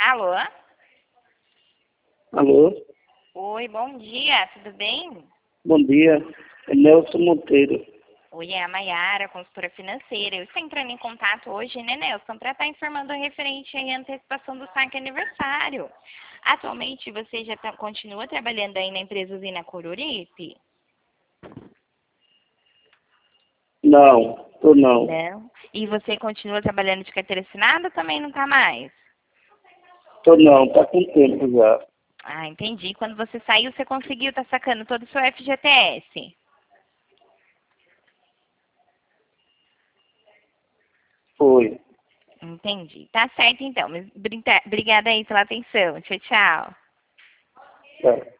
Alô? Alô? Oi, bom dia, tudo bem? Bom dia. É Nelson Monteiro. Oi, é a Maiara, consultora financeira. Eu estou entrando em contato hoje, né, Nelson, para estar informando referente à antecipação do saque aniversário. Atualmente, você já continua trabalhando aí na empresa Usina Coruripe? Não, tô não. Não. E você continua trabalhando de carteira assinada ou também não está mais? Tô não, tá com tempo já. Ah, entendi. Quando você saiu, você conseguiu estar sacando todo o seu FGTS? Foi. Entendi. Tá certo, então. Obrigada aí pela atenção. Tchau, tchau. Tá.